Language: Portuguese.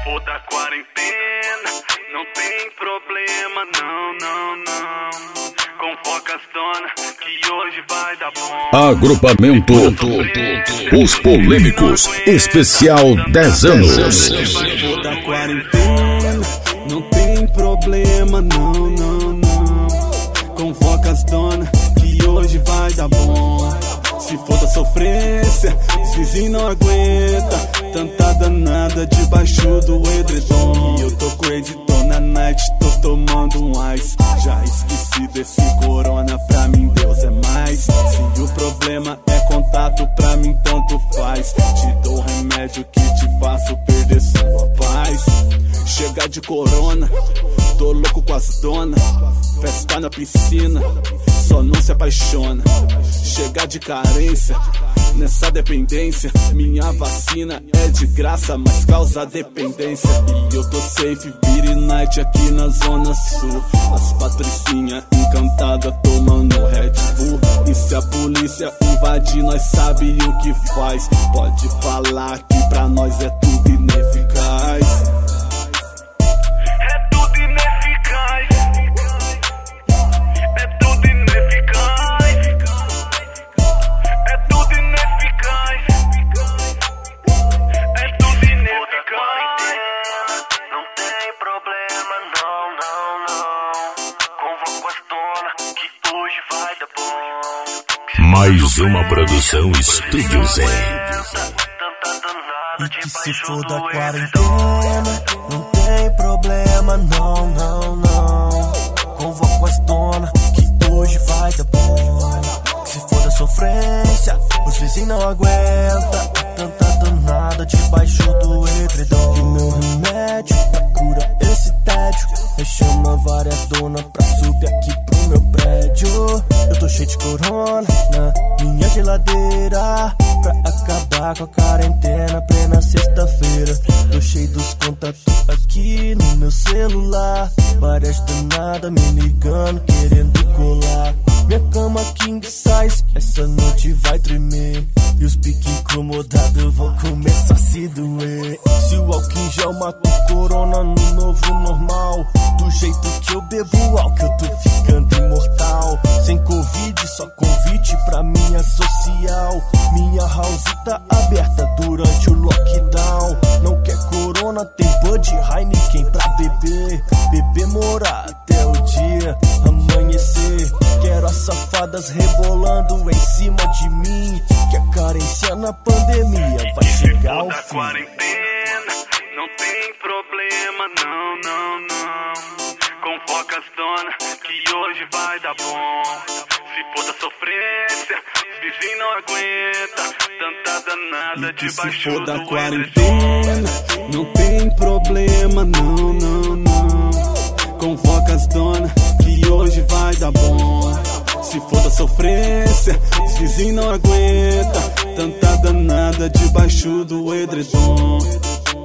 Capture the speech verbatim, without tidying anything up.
for da quarentena, não tem problema, não, não, não. Convoca as donas, que hoje vai dar bom. Agrupamento Os Polêmicos, especial dez anos. For da quarentena, não tem problema, não, não, não. Convoca as donas, que hoje vai dar bom. Se for da sofrência, os vizinhos não aguentam tanta danada debaixo do edredom. E eu tô com o editor na night, tô tomando um ice. Já esqueci desse corona, pra mim Deus é mais. Se o problema é contato, pra mim tanto faz. Te dou remédio que te faço perder sua paz. Chega de corona, tô louco com as donas. Festa na piscina, só não se apaixona. Chega de carência, nessa dependência. Minha vacina é de graça, mas causa dependência. E eu tô safe, beat night aqui na zona sul. As patricinhas encantadas tomando Red Bull. E se a polícia invadir, nós sabe o que faz. Pode falar que pra nós é tudo ineficaz. Mais uma produção Estúdio Zé. E que se for da quarentena, não tem problema, não, não, não. Convoco as donas, que hoje vai dar bom. Que se for da sofrência, os vizinhos não aguentam tanta danada debaixo do edredom. E meu remédio pra curar esse tédio é chamar várias donas pra subir aqui pro meu prédio. Eu tô cheio de corona na minha geladeira, pra acabar com a quarentena plena sexta-feira. Tô cheio dos contatos aqui no meu celular, várias danadas me ligando, querendo colar. Minha cama king size, essa noite vai tremer. E os piques incomodados vão começar a se doer. Se o álcool em gel mata o corona no novo normal, do jeito que eu bebo álcool eu tô ficando imortal. Sem covid, só convite pra minha social. Minha house tá aberta durante o lockdown. Não quer corona, tem Bud Heineken pra beber. Beber morar até o dia amanhecer. Quero as safadas rebolando em cima de mim, que a carência na pandemia vai chegar ao fim. Quarentena, não tem problema, não, não, não. Convoca as donas, que hoje vai dar bom. Se for da sofrência, os vizinhos não aguentam tanta danada debaixo do edredom. Se for da quarentena, não tem problema, não, não, não. Convoca as donas, que hoje vai dar bom. Se for da sofrência, os vizinhos não aguentam tanta danada debaixo do edredom.